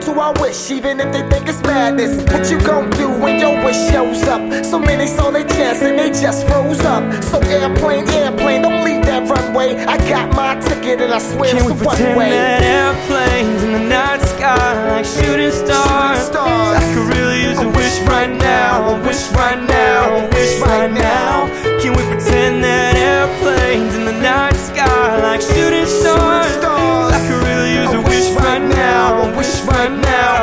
to our wish, even if they think it's madness. What you gon' do when your wish shows up? So many saw their chance and they just froze up. So airplane, don't leave that runway. I got my ticket and I swear Can it's we the one pretend way. that airplanes in the night sky like shooting stars